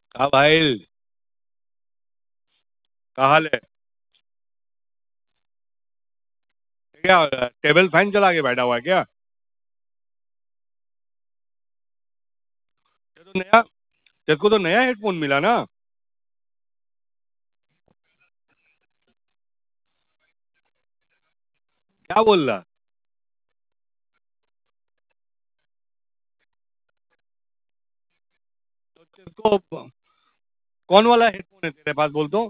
हाँ भाई। क्या हाल है? क्या टेबल फैन चला के बैठा हुआ है क्या? तेरे को तो नया हेडफोन मिला ना? क्या बोल रहा? तो तेरे को कौन वाला हेडफोन है तेरे पास, बोल तो?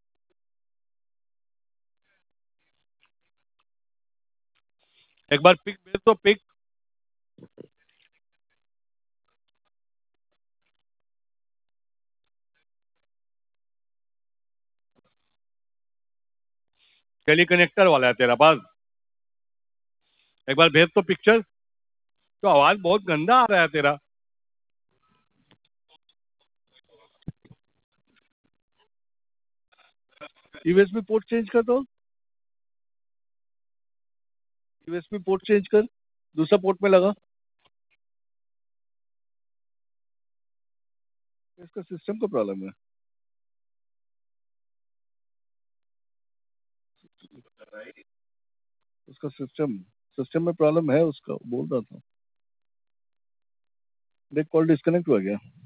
एक बार पिक भेज तो, पिक। टेली कनेक्टर वाला है तेरा पास? एक बार भेज तो पिक्चर। तो आवाज बहुत गंदा आ रहा है तेरा। यूएसबी पोर्ट चेंज कर दो। यूएसबी पोर्ट चेंज कर, दूसरा पोर्ट में लगा। इसका सिस्टम का प्रॉब्लम है। उसका सिस्टम सिस्टम में प्रॉब्लम है उसका, बोल रहा था। देख, कॉल डिस्कनेक्ट हो गया।